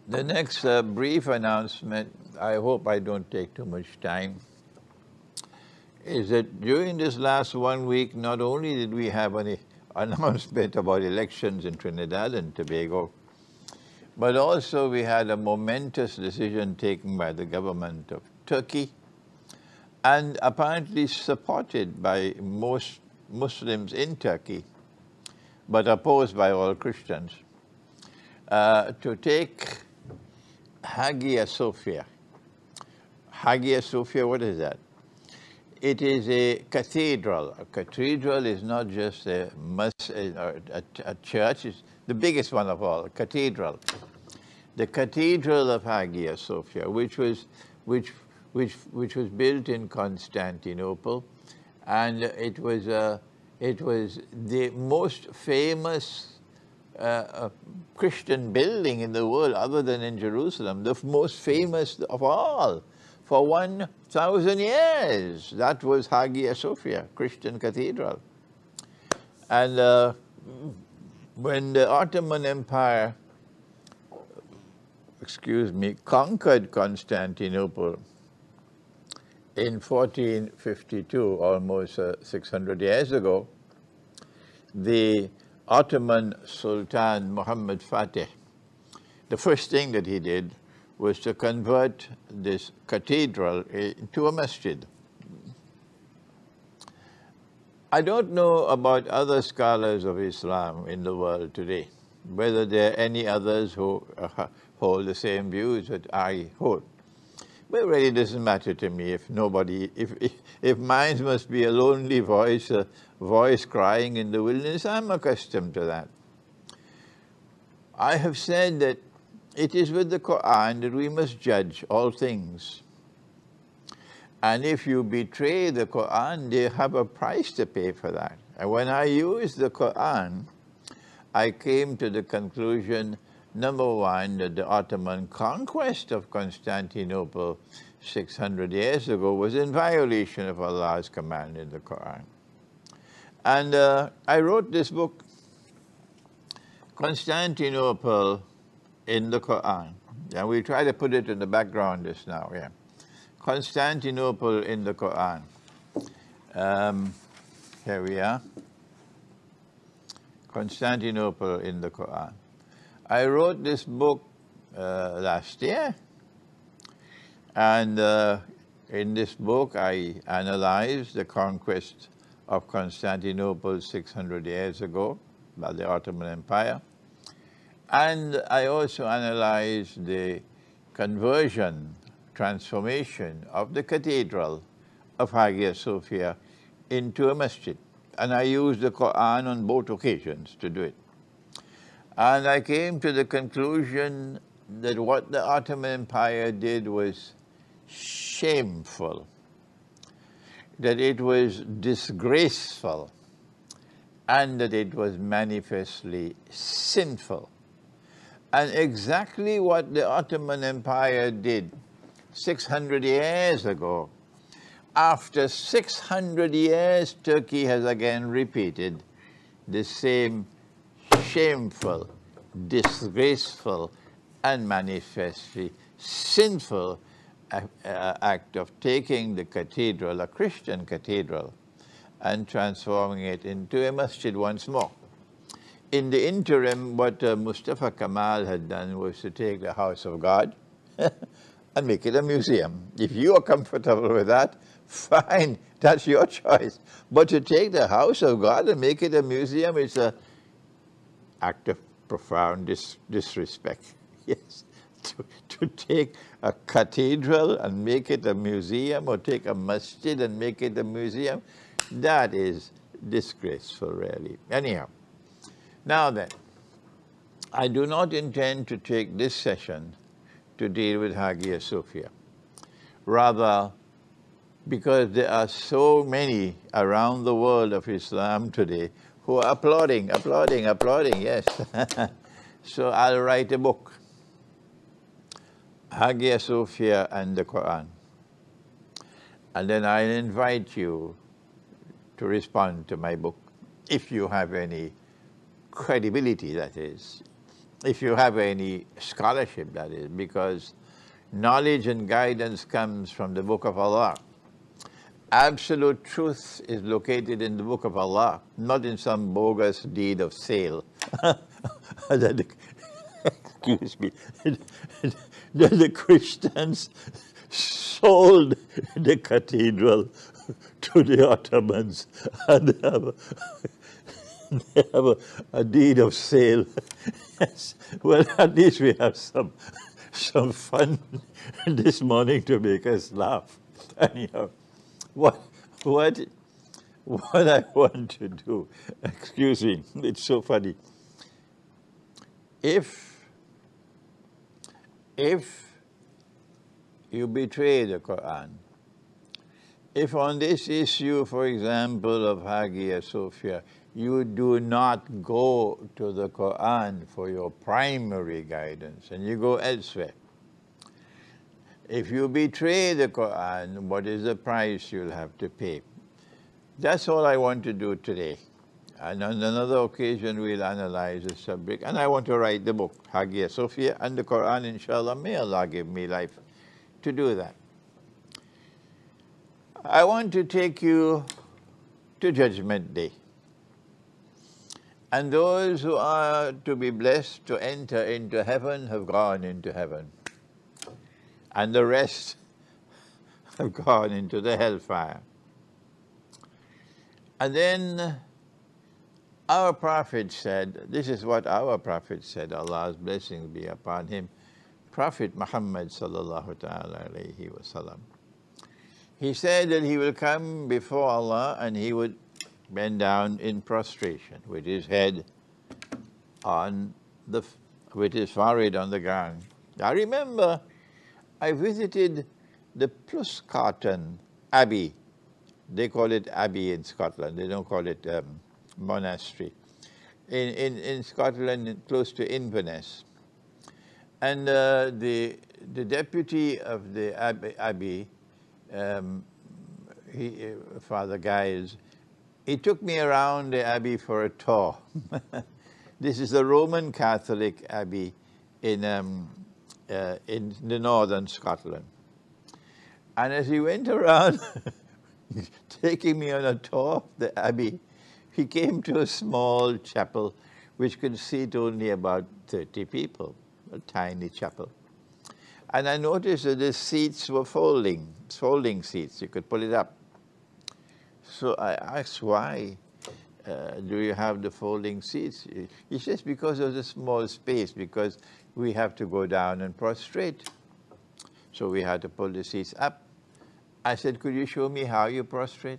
The next brief announcement, I hope I don't take too much time, is that during this last 1 week, not only did we have an announcement about elections in Trinidad and Tobago, but also we had a momentous decision taken by the government of Turkey and apparently supported by most Muslims in Turkey, but opposed by all Christians, to take Hagia Sophia. Hagia Sophia, what is that? It is a cathedral. A cathedral is not just a church, it's the biggest one of all, a cathedral. The Cathedral of Hagia Sophia, which was built in Constantinople, and it was the most famous Christian building in the world, other than in Jerusalem, the most famous of all. For 1,000 years, that was Hagia Sophia, Christian cathedral. And when the Ottoman Empire, conquered Constantinople in 1452, almost 600 years ago, the Ottoman Sultan Muhammad Fatih, the first thing that he did was to convert this cathedral into a masjid. I don't know about other scholars of Islam in the world today, whether there are any others who hold the same views that I hold. But it really doesn't matter to me if mine must be a lonely voice, a voice crying in the wilderness. I'm accustomed to that. I have said that it is with the Quran that we must judge all things. And if you betray the Quran, they have a price to pay for that. And when I used the Quran, I came to the conclusion, number one, that the Ottoman conquest of Constantinople 600 years ago was in violation of Allah's command in the Quran. And I wrote this book, Constantinople in the Quran. And we try to put it in the background just now, yeah. Constantinople in the Quran. Here we are. Constantinople in the Quran. I wrote this book last year, and in this book I analyzed the conquest of Constantinople 600 years ago by the Ottoman Empire, and I also analyzed the conversion, transformation of the Cathedral of Hagia Sophia into a masjid, and I used the Quran on both occasions to do it. And I came to the conclusion that what the Ottoman Empire did was shameful, that it was disgraceful, and that it was manifestly sinful. And exactly what the Ottoman Empire did 600 years ago, after 600 years, Turkey has again repeated the same shameful, disgraceful, and manifestly sinful act of taking the cathedral, a Christian cathedral, and transforming it into a masjid once more. In the interim, what Mustafa Kemal had done was to take the House of God and make it a museum. If you are comfortable with that, fine, that's your choice. But to take the House of God and make it a museum is an act of profound disrespect. Yes, to take a cathedral and make it a museum, or take a masjid and make it a museum, that is disgraceful, really. Anyhow, now then, I do not intend to take this session to deal with Hagia Sophia. Rather, because there are so many around the world of Islam today who are applauding, yes. So I'll write a book, Hagia Sophia and the Quran. And then I'll invite you to respond to my book, if you have any credibility, that is. if you have any scholarship, that is, because knowledge and guidance comes from the Book of Allah. Absolute truth is located in the Book of Allah, not in some bogus deed of sale. Excuse me. The Christians sold the cathedral to the Ottomans, and they have a deed of sale. Yes. Well, at least we have some fun this morning to make us laugh. Anyhow, what I want to do, excuse me, it's so funny. If you betray the Quran, if on this issue, for example, of Hagia Sophia, you do not go to the Quran for your primary guidance and you go elsewhere, if you betray the Quran, what is the price you'll have to pay? That's all I want to do today. And on another occasion, we'll analyze the subject. And I want to write the book, Hagia Sophia and the Quran, inshallah. May Allah give me life to do that. I want to take you to Judgment Day. And those who are to be blessed to enter into heaven have gone into heaven. And the rest have gone into the hellfire. And then our Prophet said, this is what our Prophet said, Allah's blessings be upon him, Prophet Muhammad sallallahu ta'ala alayhi wa sallam. He said that he will come before Allah and he would bend down in prostration with his head on with his forehead on the ground. I remember I visited the Pluscarton Abbey. They call it Abbey in Scotland. They don't call it monastery. In Scotland, close to Inverness. And the deputy of the Abbey, Father Giles, he took me around the Abbey for a tour. This is the Roman Catholic Abbey in the northern Scotland. And as he went around taking me on a tour of the Abbey, he came to a small chapel which could seat only about 30 people, a tiny chapel. And I noticed that the seats were folding seats. You could pull it up. So I asked, why do you have the folding seats? He says, because of the small space, because we have to go down and prostrate. So we had to pull the seats up. I said, could you show me how you prostrate?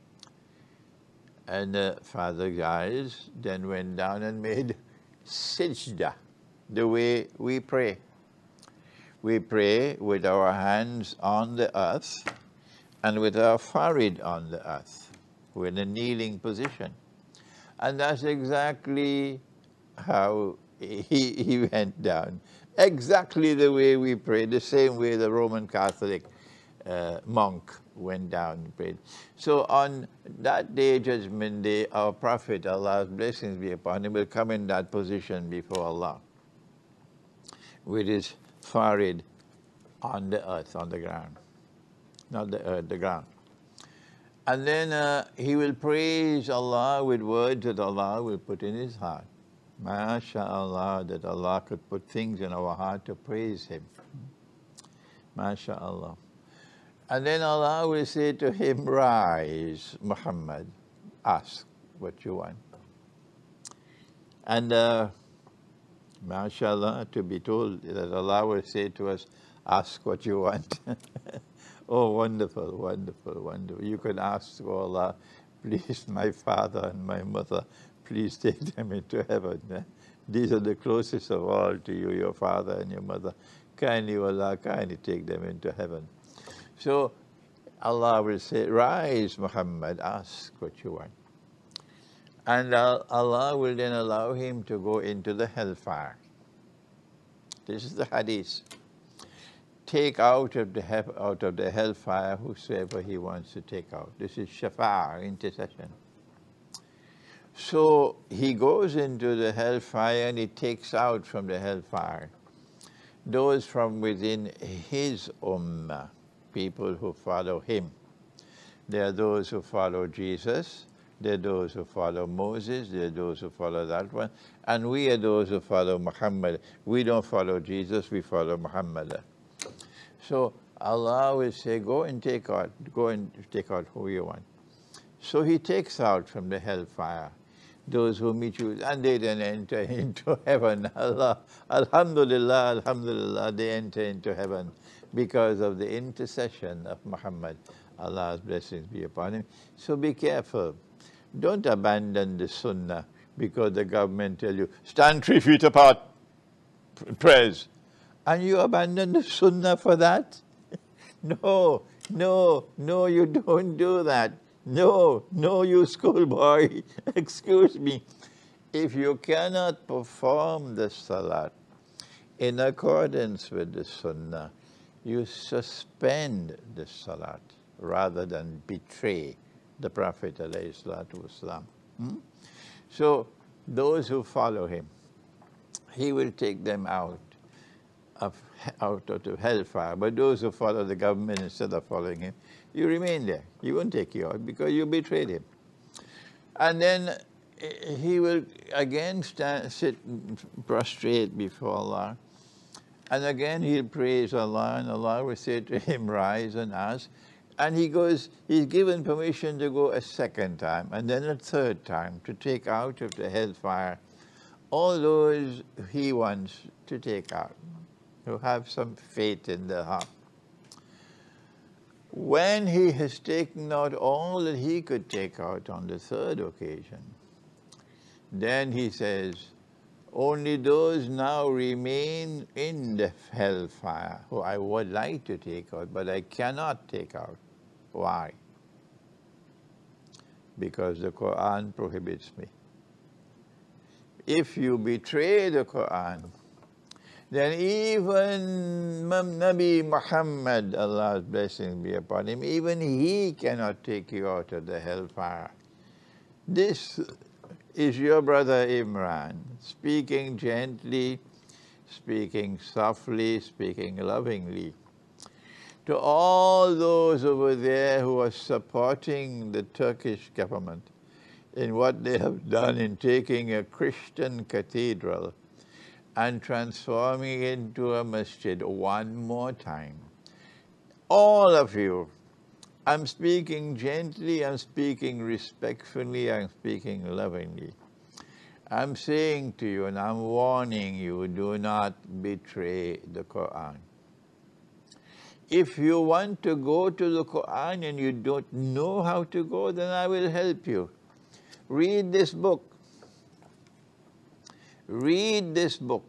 And Father Giles then went down and made sijda, the way we pray. We pray with our hands on the earth and with our forehead on the earth. We're in a kneeling position. And that's exactly how he went down. Exactly the way we pray, the same way the Roman Catholic monk went down and prayed. So on that day, Judgment Day, our Prophet, Allah's blessings be upon him, will come in that position before Allah with his forehead on the earth, on the ground. Not the earth, the ground. And then he will praise Allah with words that Allah will put in his heart. MashaAllah, that Allah could put things in our heart to praise him. MashaAllah. And then Allah will say to him, rise, Muhammad, ask what you want. And MashaAllah, to be told that Allah will say to us, ask what you want. Oh, wonderful, wonderful, wonderful. You can ask to Allah, please, my father and my mother, please take them into heaven. These are the closest of all to you, your father and your mother. Kindly, Allah, kindly take them into heaven. So Allah will say, rise, Muhammad, ask what you want. And Allah will then allow him to go into the hellfire. This is the hadith. Take out of the hellfire whosoever he wants to take out. This is shafa'ah, intercession. So he goes into the hellfire and he takes out from the hellfire those from within his ummah, people who follow him. There are those who follow Jesus, there are those who follow Moses, there are those who follow that one, and we are those who follow Muhammad. We don't follow Jesus, we follow Muhammad. So Allah will say, go and take out who you want. So he takes out from the hellfire those who meet you, and they then enter into heaven. Allah, alhamdulillah, alhamdulillah, they enter into heaven because of the intercession of Muhammad. Allah's blessings be upon him. So be careful. Don't abandon the sunnah because the government tell you, stand 3 feet apart, prayers. And you abandon the sunnah for that? No, no, no, you don't do that. No, no, you schoolboy, excuse me. If you cannot perform the salat in accordance with the sunnah, you suspend the salat rather than betray the Prophet ﷺ. So those who follow him, he will take them out of hellfire. But those who follow the government instead of following him, you remain there. He won't take you out because you betrayed him. And then he will again sit prostrate before Allah. And again he'll praise Allah, and Allah will say to him, rise and ask. And he goes, he's given permission to go a second time, and then a third time, to take out of the hellfire all those he wants to take out, who have some faith in their heart. When he has taken out all that he could take out on the third occasion, then he says, only those now remain in the hellfire who I would like to take out, but I cannot take out. Why? Because the Quran prohibits me. If you betray the Quran, then even Nabi Muhammad, Allah's blessings be upon him, even he cannot take you out of the hellfire. This is your brother Imran, speaking gently, speaking softly, speaking lovingly to all those over there who are supporting the Turkish government in what they have done in taking a Christian cathedral and transforming it into a masjid one more time. All of you, I'm speaking gently, I'm speaking respectfully, I'm speaking lovingly. I'm saying to you and I'm warning you, do not betray the Quran. If you want to go to the Quran and you don't know how to go, then I will help you. Read this book. Read this book.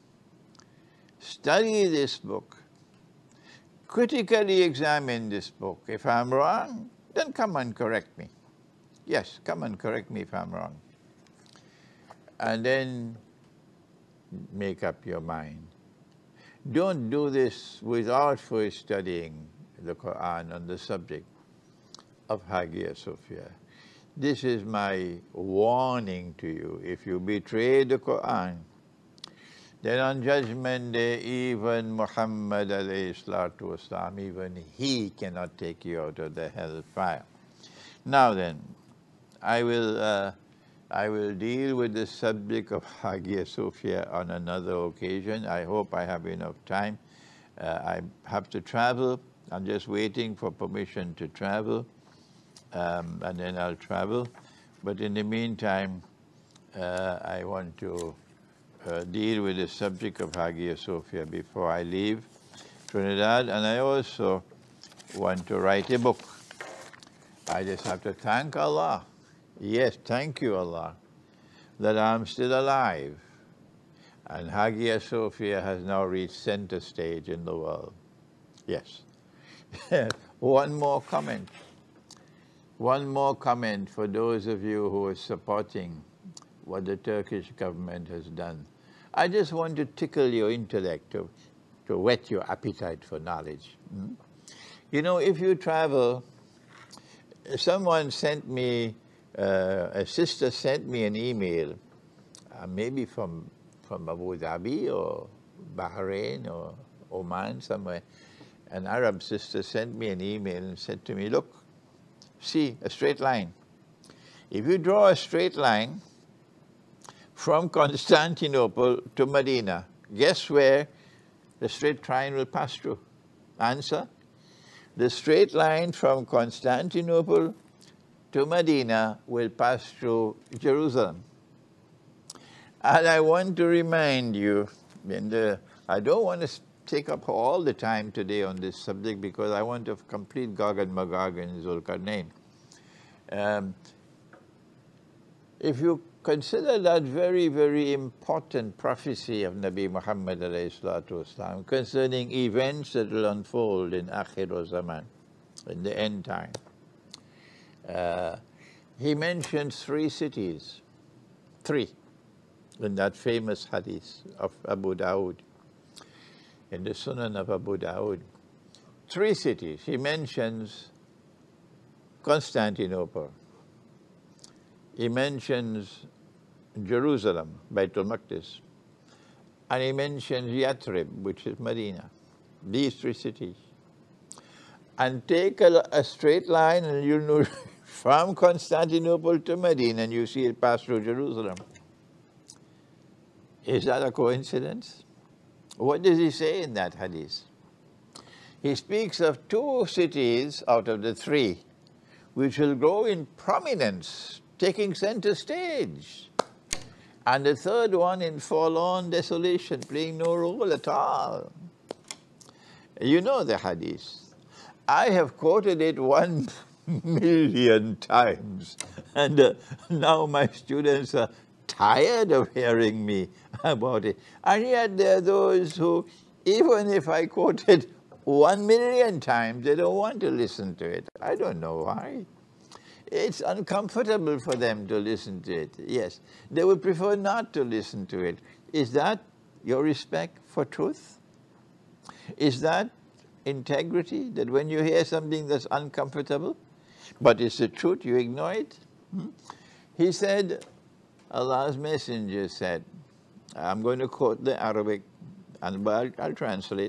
Study this book. Critically examine this book. If I'm wrong, then come and correct me. Yes, come and correct me if I'm wrong. And then make up your mind. Don't do this without first studying the Quran on the subject of Hagia Sophia. This is my warning to you. If you betray the Quran, then on Judgment Day, even Muhammad ﷺ, even he cannot take you out of the hellfire. Now then, I will deal with the subject of Hagia Sophia on another occasion. I hope I have enough time. I have to travel. I'm just waiting for permission to travel, and then I'll travel. But in the meantime, I want to deal with the subject of Hagia Sophia before I leave Trinidad, and I also want to write a book. I just have to thank Allah. Yes, thank you, Allah, that I'm still alive. And Hagia Sophia has now reached center stage in the world. Yes. One more comment. One more comment for those of you who are supporting what the Turkish government has done. I just want to tickle your intellect, to whet your appetite for knowledge. You know, if you travel, someone sent me a sister sent me an email, maybe from Abu Dhabi or Bahrain or Oman somewhere. An Arab sister sent me an email and said to me, look, see a straight line. If you draw a straight line from Constantinople to Medina, guess where the straight line will pass through? Answer, the straight line from Constantinople to Medina will pass through Jerusalem. And I want to remind you, and I don't want to take up all the time today on this subject because I want to complete Gog and Magog and Zulkarnain. If you consider that very, very important prophecy of Nabi Muhammad ﷺ concerning events that will unfold in Akhir Zaman, in the end time, he mentions 3 cities, 3, in that famous hadith of Abu Dawud, in the Sunan of Abu Dawud. 3 cities. He mentions Constantinople. He mentions Jerusalem, Baitul Maqdis. And he mentions Yathrib, which is Medina. These 3 cities. And take a straight line and you'll know from Constantinople to Medina and you see it pass through Jerusalem. Is that a coincidence? What does he say in that hadith? He speaks of 2 cities out of the 3 which will grow in prominence, taking center stage. And the 3rd one in forlorn desolation, playing no role at all. You know the hadith. I have quoted it 1 million times. And now my students are tired of hearing me about it. And yet there are those who, even if I quote it 1 million times, they don't want to listen to it. I don't know why. It's uncomfortable for them to listen to it. Yes, they would prefer not to listen to it. Is that your respect for truth? Is that integrity, that when you hear something that's uncomfortable, but it's the truth, you ignore it? He said, Allah's Messenger said, I'm going to quote the Arabic, and I'll translate.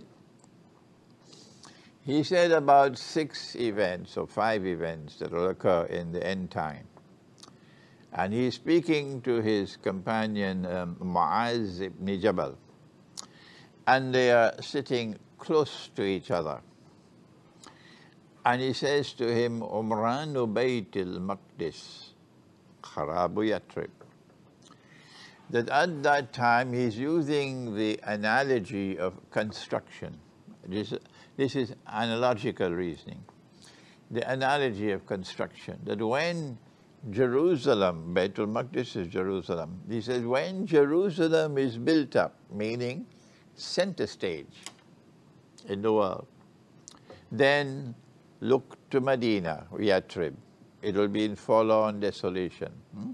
He said about 6 events or 5 events that will occur in the end time. And he's speaking to his companion Mu'az ibn Jabal. And they are sitting close to each other. And he says to him, Umranu Baytil Maqdis, Kharabu Yathrib. That at that time he's using the analogy of construction. This is analogical reasoning. The analogy of construction, that when Jerusalem, Baitul Maqdis is Jerusalem, he says when Jerusalem is built up, meaning center stage in the world, then look to Medina, Yathrib. It will be in forlorn desolation.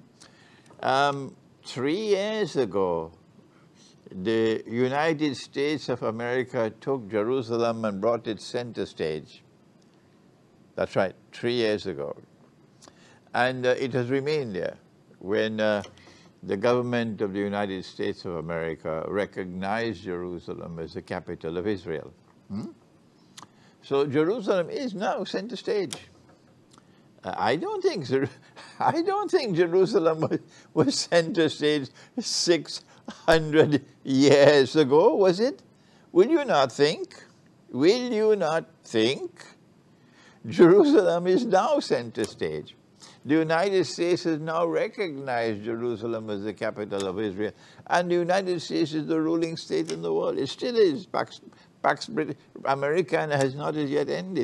3 years ago, the United States of America took Jerusalem and brought it center stage. That's right, 3 years ago. And it has remained there when the government of the United States of America recognized Jerusalem as the capital of Israel. So Jerusalem is now center stage. I don't think Jerusalem was center stage 600 years ago, was it? Will you not think? Will you not think? Jerusalem is now center stage. The United States has now recognized Jerusalem as the capital of Israel, and the United States is the ruling state in the world. It still is. Pax Americana has not as yet ended.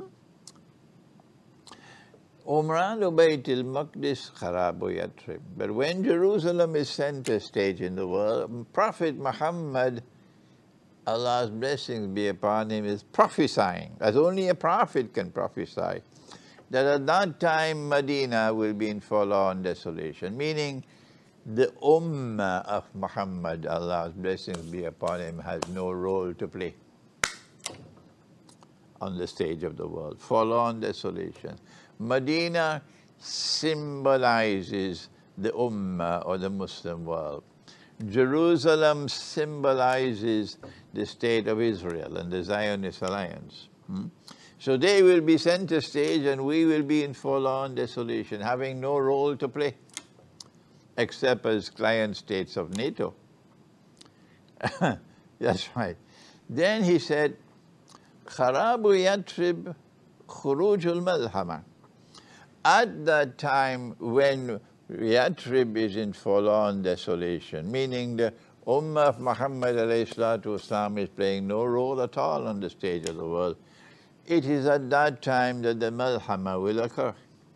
Umranu Baytil Maqdis Kharabu Yathrib. But when Jerusalem is center stage in the world, Prophet Muhammad, Allah's blessings be upon him, is prophesying, as only a prophet can prophesy, that at that time Medina will be in forlorn desolation, meaning the Ummah of Muhammad, Allah's blessings be upon him, has no role to play on the stage of the world. Forlorn desolation. Medina symbolizes the Ummah or the Muslim world. Jerusalem symbolizes the state of Israel and the Zionist alliance. So they will be center stage and we will be in full-on desolation, having no role to play, except as client states of NATO. That's right. Then he said, Kharabu Yatrib Khurujul Malhama. At that time when Yatrib is in full-on desolation, meaning the Ummah of Muhammad ﷺ is playing no role at all on the stage of the world, it is at that time that the Malhama will occur.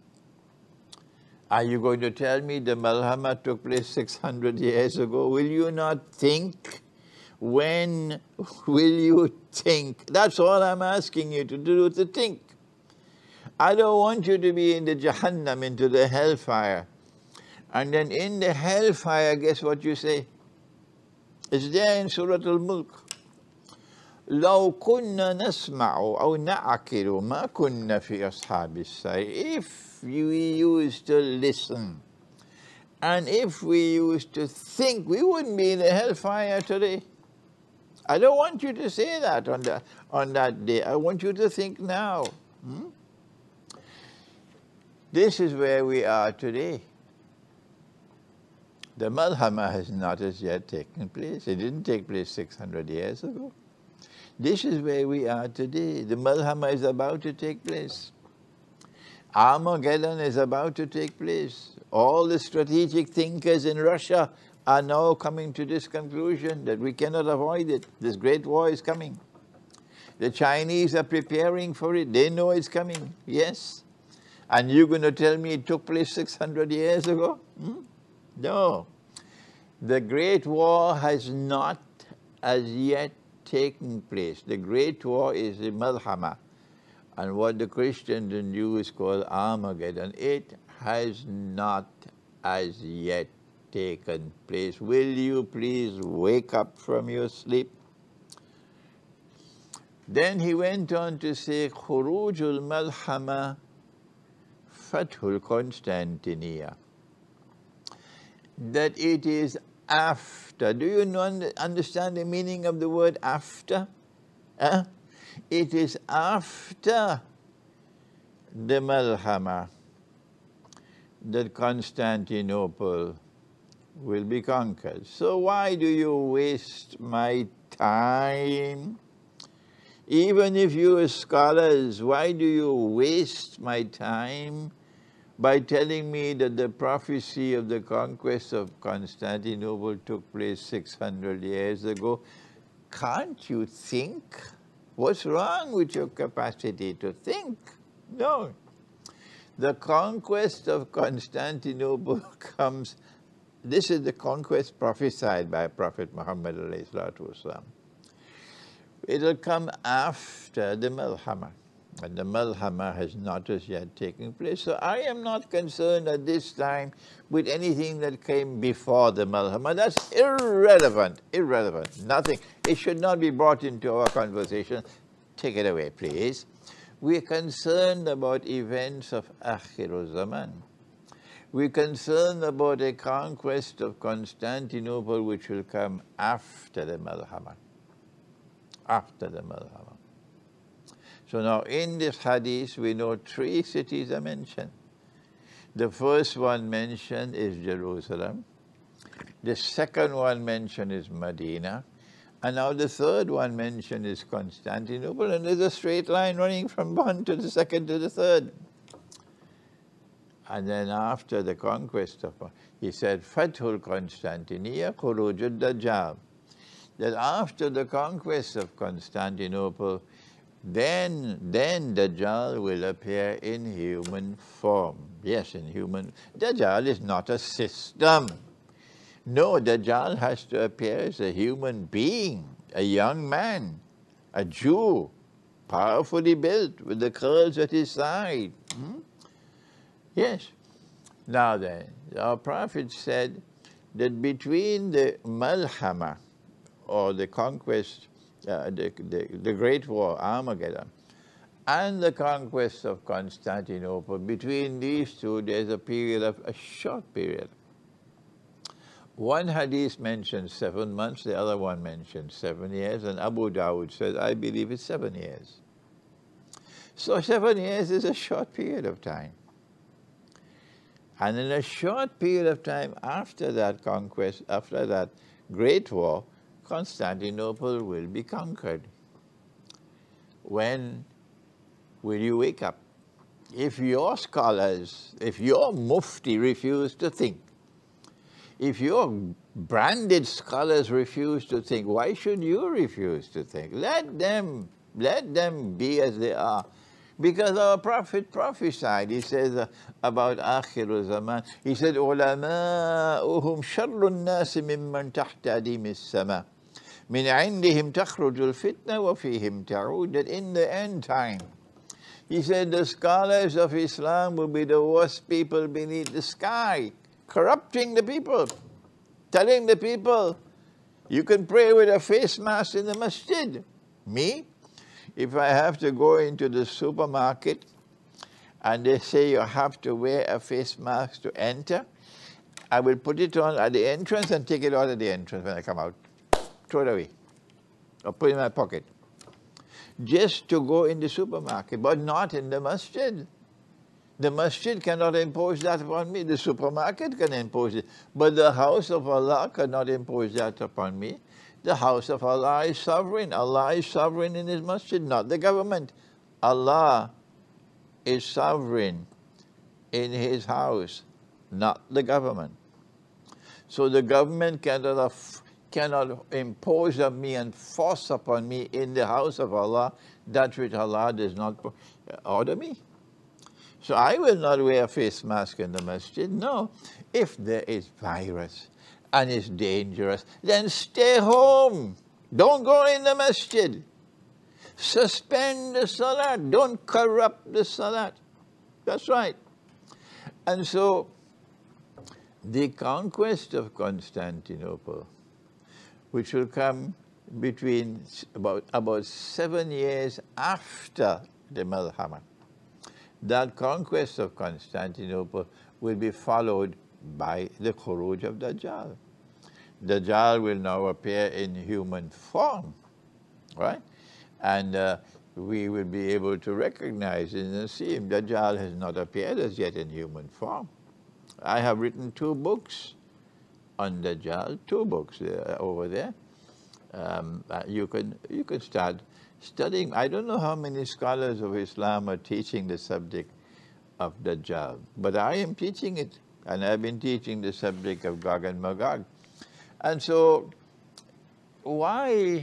Are you going to tell me the Malhama took place 600 years ago? Will you not think? When will you think? That's all I'm asking you to do, to think. I don't want you to be in the Jahannam, into the hellfire. And then in the hellfire, guess what you say? It's there in Surah Al-Mulk. لو كنا نسمع أو نعقل ما كنا في أصحاب السعير. If we used to listen and if we used to think, we wouldn't be in the hellfire today. I don't want you to say that on that day. I want you to think now. This is where we are today. The Malhama has not as yet taken place. It didn't take place 600 years ago. This is where we are today. The Malhama is about to take place. Armageddon is about to take place. All the strategic thinkers in Russia are now coming to this conclusion that we cannot avoid it. This great war is coming. The Chinese are preparing for it. They know it's coming. Yes. And you're going to tell me it took place 600 years ago? No. The Great War has not as yet taken place. The Great War is the Malhama, and what the Christians and Jews call Armageddon. It has not as yet taken place. Will you please wake up from your sleep? Then he went on to say, Khurujul Malhama Fathul Constantinia. That it is after. Do you understand the meaning of the word after? It is after the Malhama that Constantinople will be conquered. So why do you waste my time? Even if you are scholars, why do you waste my time by telling me that the prophecy of the conquest of Constantinople took place 600 years ago? Can't you think? What's wrong with your capacity to think? No. The conquest of Constantinople comes, this is the conquest prophesied by Prophet Muhammad ﷺ. It'll come after the Malhama. And the Malhama has not as yet taken place. So I am not concerned at this time with anything that came before the Malhama. That's irrelevant, nothing. It should not be brought into our conversation. Take it away, please. We're concerned about events of Akhirul Zaman. We're concerned about a conquest of Constantinople which will come after the Malhama. After the Malhama. So now in this hadith we know 3 cities are mentioned. The first one mentioned is Jerusalem. The second one mentioned is Medina. And now the third one mentioned is Constantinople, and there's a straight line running from one to the second to the third. And then after the conquest of, he said, Fathul Constantinia Khurujud Dajjal. That after the conquest of Constantinople, then Dajjal will appear in human form. Yes, in human. Dajjal is not a system. No, Dajjal has to appear as a human being, a young man, a Jew, powerfully built with the curls at his side. Yes. Now then, our Prophet said that between the Malhama, or the conquest, the Great War, Armageddon, and the conquest of Constantinople, between these two, there's a short period. One hadith mentions 7 months, the other one mentions 7 years, and Abu Dawud says, I believe it's 7 years. So 7 years is a short period of time. And in a short period of time after that conquest, after that great war, Constantinople will be conquered. When will you wake up? If your scholars, if your mufti refuse to think, if your branded scholars refuse to think, why should you refuse to think? Let them be as they are. Because our Prophet prophesied, he says about Akhir Zaman, he said, "Ulama'uhum sharrun nasi mimman tahta adimi as-sama. Min indihim takhrujul fitna wa fihim ta'ud." That in the end time, he said, the scholars of Islam will be the worst people beneath the sky, corrupting the people, telling the people, you can pray with a face mask in the masjid. Me? If I have to go into the supermarket and they say you have to wear a face mask to enter, I will put it on at the entrance and take it out at the entrance when I come out. Throw it away or put it in my pocket. Just to go in the supermarket, but not in the masjid. The masjid cannot impose that upon me. The supermarket can impose it. But the house of Allah cannot impose that upon me. The house of Allah is sovereign. Allah is sovereign in His masjid, not the government. Allah is sovereign in His house, not the government. So the government cannot impose on me and force upon me in the house of Allah that which Allah does not order me. So I will not wear a face mask in the masjid. No. If there is virus and it's dangerous, then stay home. Don't go in the masjid. Suspend the salat. Don't corrupt the salat. That's right. And so the conquest of Constantinople, which will come between about 7 years after the Malhama, that conquest of Constantinople will be followed by the Khuruj of Dajjal. Dajjal will now appear in human form, right? And we will be able to recognize and see him. Dajjal has not appeared as yet in human form. I have written 2 books on Dajjal, 2 books over there. You can start studying. I don't know how many scholars of Islam are teaching the subject of Dajjal, but I am teaching it, and I've been teaching the subject of Gog and Magog. And so, why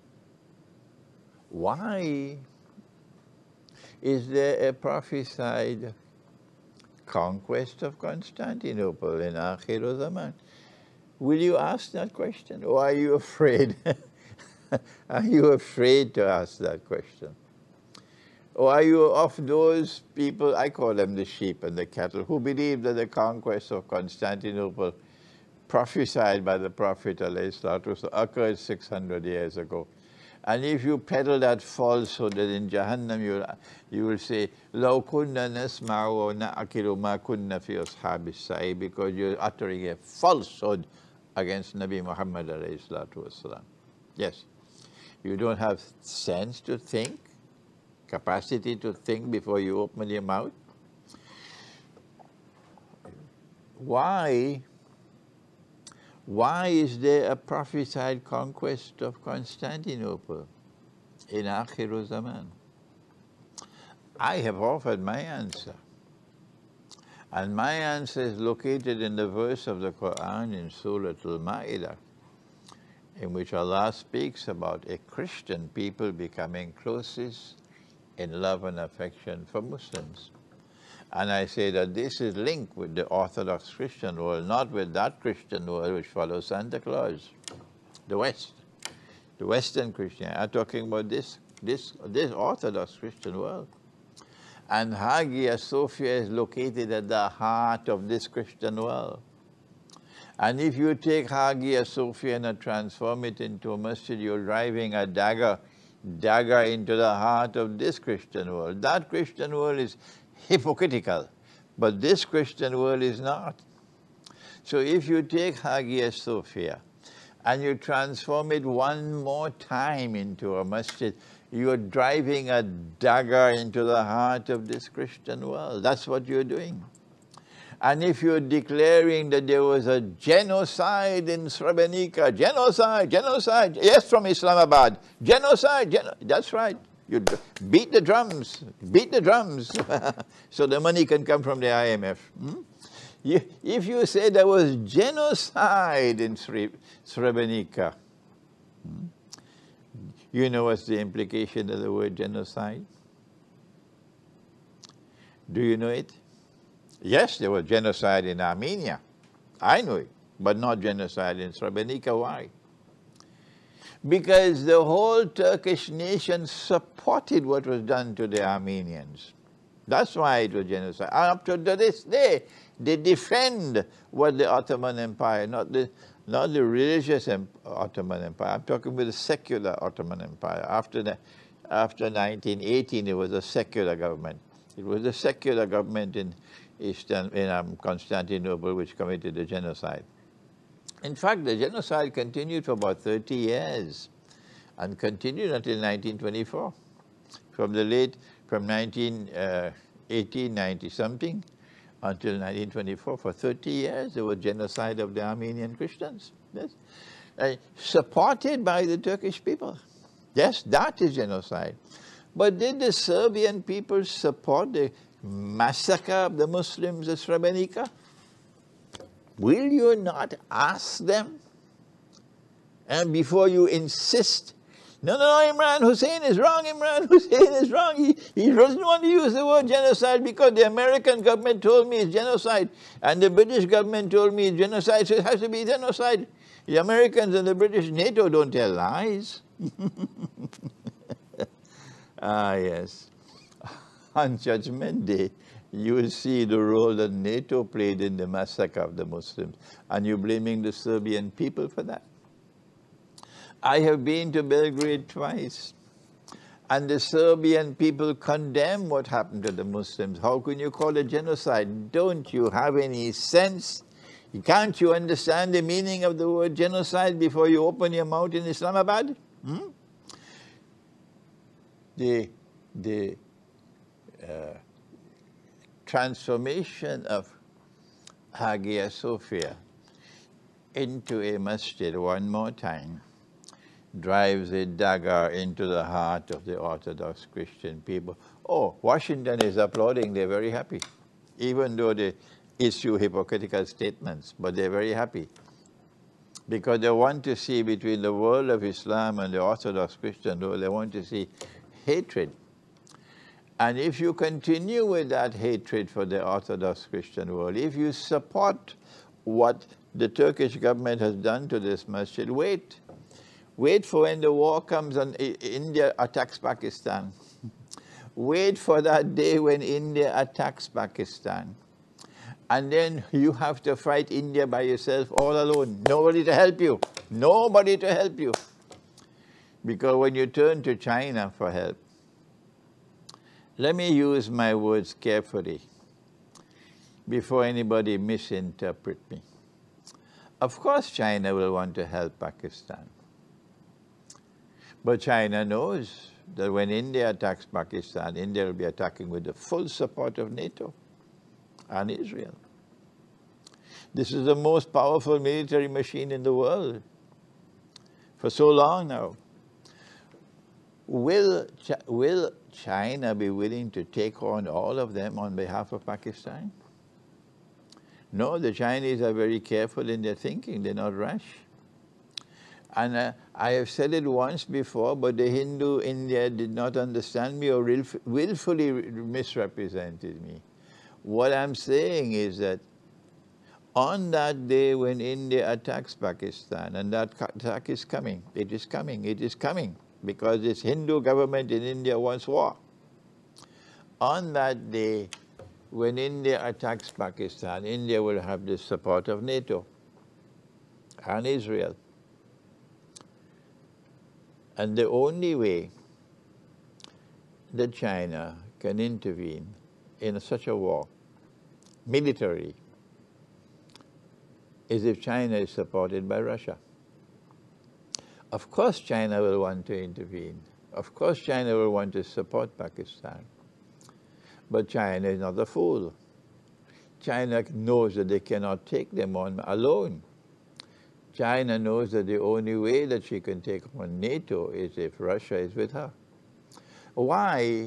is there a prophesied conquest of Constantinople in Akhir Zaman? Will you ask that question, or are you afraid? Are you afraid to ask that question? Or are you of those people, I call them the sheep and the cattle, who believe that the conquest of Constantinople, prophesied by the Prophet ﷺ, occurred 600 years ago? And if you peddle that falsehood, that in Jahannam you will say, لَوْ كُنَّا نَسْمَعُ وَنَعْقِلُ مَا كُنَّا فِي أَصْحَابِ السَّعِيرِ, because you're uttering a falsehood against Nabi Muhammad ﷺ. Yes. You don't have sense to think, capacity to think before you open your mouth. Why is there a prophesied conquest of Constantinople in Akhir Zaman? I have offered my answer. And my answer is located in the verse of the Quran in Surah Al-Ma'idah, in which Allah speaks about a Christian people becoming closest in love and affection for Muslims. And I say that this is linked with the Orthodox Christian world, not with that Christian world which follows Santa Claus, the West. The Western Christian. I'm talking about this Orthodox Christian world. And Hagia Sophia is located at the heart of this Christian world. And if you take Hagia Sophia and transform it into a masjid, you're driving a dagger dagger into the heart of this Christian world. That Christian world is hypocritical, but this Christian world is not. So if you take Hagia Sophia and you transform it one more time into a masjid, you are driving a dagger into the heart of this Christian world. That's what you're doing. And if you're declaring that there was a genocide in Srebrenica, genocide, yes, from Islamabad, genocide, that's right. You beat the drums, so the money can come from the IMF. If you say there was genocide in Srebrenica, you know what's the implication of the word genocide? Do you know it? Yes, there was genocide in Armenia. I know it, but not genocide in Srebrenica. Why? Because the whole Turkish nation supported what was done to the Armenians. That's why it was genocide. And up to this day, they defend what the Ottoman Empire, not the religious Ottoman Empire. I'm talking about the secular Ottoman Empire. After 1918, it was a secular government. It was the secular government in Constantinople which committed the genocide. In fact, the genocide continued for about 30 years and continued until 1924. From 1890 something until 1924, for 30 years, there was genocide of the Armenian Christians. Yes. Supported by the Turkish people. Yes, that is genocide. But did the Serbian people support the massacre of the Muslims of Srebrenica? Will you not ask them? And before you insist, no, Imran Hussein is wrong, Imran Hussein is wrong. He doesn't want to use the word genocide because the American government told me it's genocide and the British government told me it's genocide, so it has to be genocide. The Americans and the British NATO don't tell lies. Ah, yes. On Judgment Day, you will see the role that NATO played in the massacre of the Muslims, and you're blaming the Serbian people for that. I have been to Belgrade twice, and the Serbian people condemn what happened to the Muslims. How can you call it genocide? Don't you have any sense? Can't you understand the meaning of the word genocide before you open your mouth in Islamabad? The transformation of Hagia Sophia into a masjid one more time drives a dagger into the heart of the Orthodox Christian people. Oh, Washington is applauding, they're very happy, even though they issue hypocritical statements, but they're very happy because they want to see between the world of Islam and the Orthodox Christian world, they want to see hatred. And if you continue with that hatred for the Orthodox Christian world, if you support what the Turkish government has done to this masjid, wait. Wait for when the war comes and India attacks Pakistan. Wait for that day when India attacks Pakistan. And then you have to fight India by yourself all alone. Nobody to help you. Nobody to help you. Because when you turn to China for help, let me use my words carefully before anybody misinterpret me. Of course China will want to help Pakistan. But China knows that when India attacks Pakistan, India will be attacking with the full support of NATO and Israel. This is the most powerful military machine in the world for so long now. Will China be willing to take on all of them on behalf of Pakistan? No, the Chinese are very careful in their thinking. They're not rash. And I have said it once before, but the Hindu India did not understand me or willfully misrepresented me. What I'm saying is that on that day when India attacks Pakistan, and that attack is coming, it is coming, because this Hindu government in India wants war. On that day when India attacks Pakistan, India will have the support of NATO and Israel. And the only way that China can intervene in such a war, military, is if China is supported by Russia. Of course China will want to intervene. Of course China will want to support Pakistan. But China is not a fool. China knows that they cannot take them on alone. China knows that the only way that she can take on NATO is if Russia is with her. Why,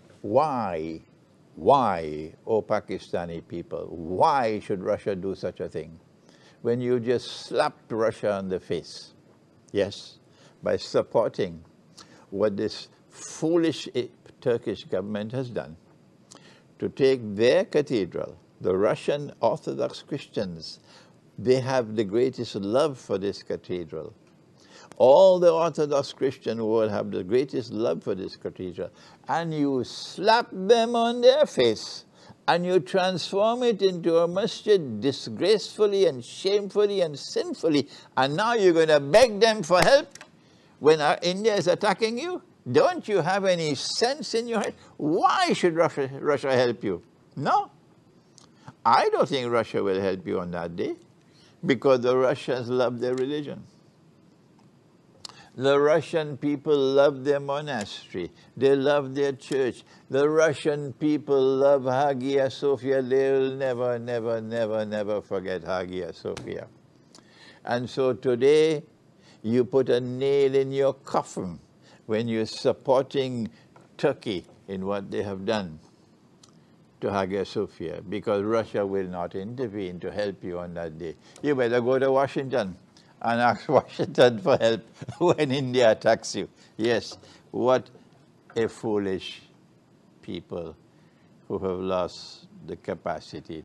oh Pakistani people, why should Russia do such a thing when you just slapped Russia on the face? Yes, by supporting what this foolish Turkish government has done to take their cathedral. The Russian Orthodox Christians, they have the greatest love for this cathedral. All the Orthodox Christian world have the greatest love for this cathedral. And you slap them on their face and you transform it into a masjid disgracefully and shamefully and sinfully. And now you're going to beg them for help when India is attacking you? Don't you have any sense in your head? Why should Russia help you? No. I don't think Russia will help you on that day because the Russians love their religion. The Russian people love their monastery. They love their church. The Russian people love Hagia Sophia. They will never, never, never, never forget Hagia Sophia. And so today, you put a nail in your coffin when you're supporting Turkey in what they have done to Hagia Sophia, because Russia will not intervene to help you on that day. You better go to Washington and ask Washington for help when India attacks you. Yes, what a foolish people who have lost the capacity